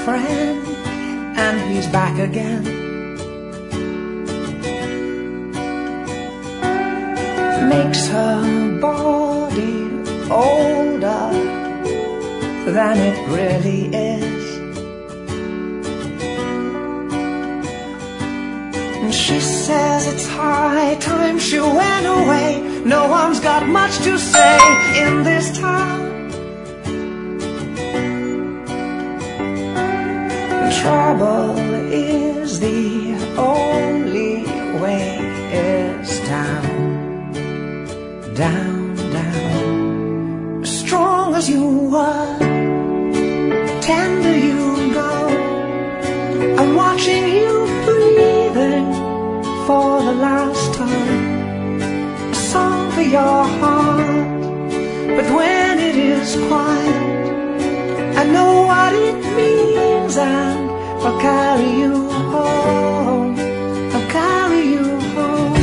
friend, and he's back again. Makes her body older than it really is. And she says it's high time she went away. No one's got much to say in this town. Trouble is the only way is down, down, down. As strong as you were, tender you go. I'm watching you breathing for the last time. A song for your heart, but when it is quiet, I know what it means, and I'll carry you home, I'll carry you home.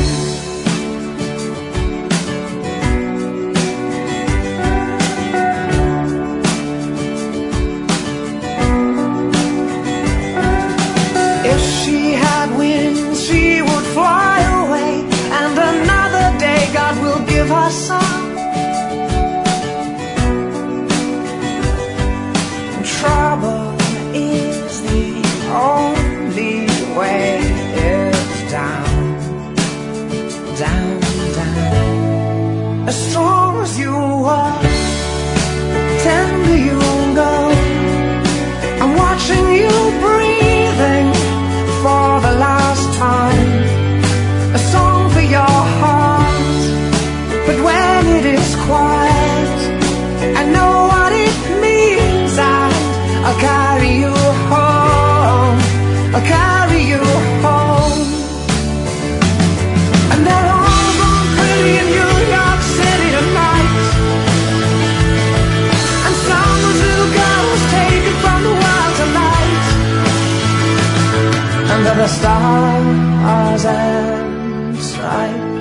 If she had wings, she would fly away, and another day God will give her some. Trouble is the only way is down, down, down. As strong as you are, tender you go. I'm watching you breathing for the last time. A song for your heart, but when it is quiet, I know what it means. I'll carry you home, I'll carry you home. And they're all gone pretty in New York City tonight, and someone's little girl was taken from the world tonight. Under the stars and stripes,